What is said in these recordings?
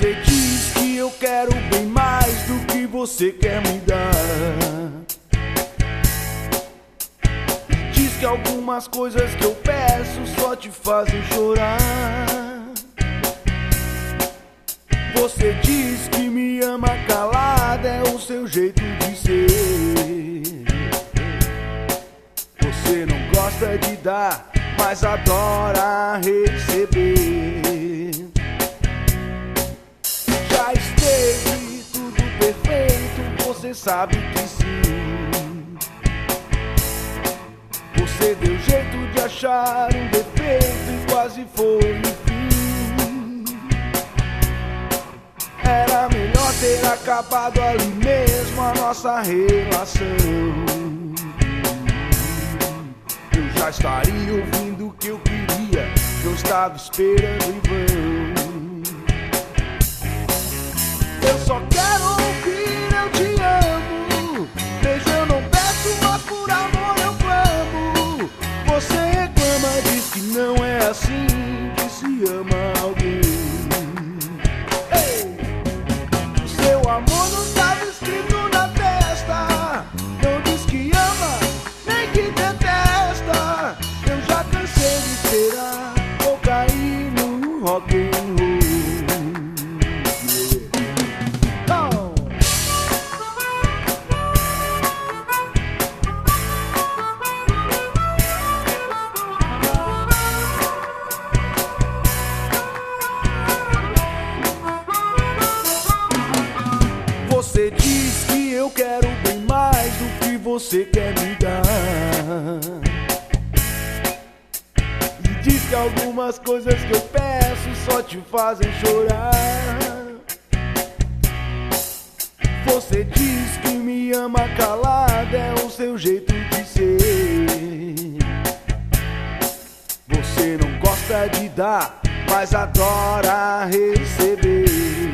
Você diz que eu quero bem mais do que você quer me dar. Diz que algumas coisas que eu peço só te fazem chorar. Você diz que me ama calada, é o seu jeito de ser. Você não gosta de dar, mas adora receber. Já esteve tudo perfeito, você sabe que sim. Você deu jeito de achar um defeito e quase foi o fim. Era melhor ter acabado ali mesmo a nossa relação. Eu já estaria ouvindo o que eu queria, que eu estava esperando em vão. Eu só quero ouvir eu te amo. Beijo eu não peço, mas por amor eu clamo. Você reclama, diz que não é assim que se ama alguém. Ei! Seu amor não estava escrito na testa. Não diz que ama, nem que detesta. Eu já cansei de esperar, vou cair no rock and roll. Você diz que eu quero bem mais do que você quer me dar. E diz que algumas coisas que eu peço só te fazem chorar. Você diz que me ama calada, é o seu jeito de ser. Você não gosta de dar, mas adora receber.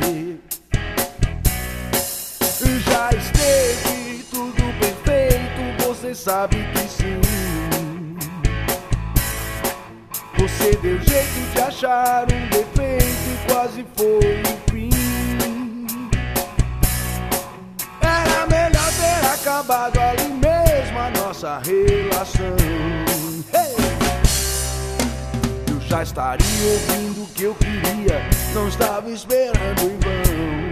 Já esteve tudo perfeito, você sabe que sim. Você deu jeito de achar um defeito e quase foi o fim. Era melhor ter acabado ali mesmo a nossa relação. Hey! Eu já estaria ouvindo o que eu queria, não estava esperando em vão.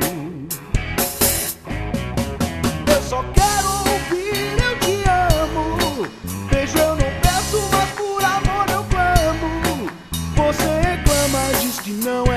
Eu só quero ouvir eu te amo. Beijo eu não peço, mas por amor eu clamo. Você reclama, diz que não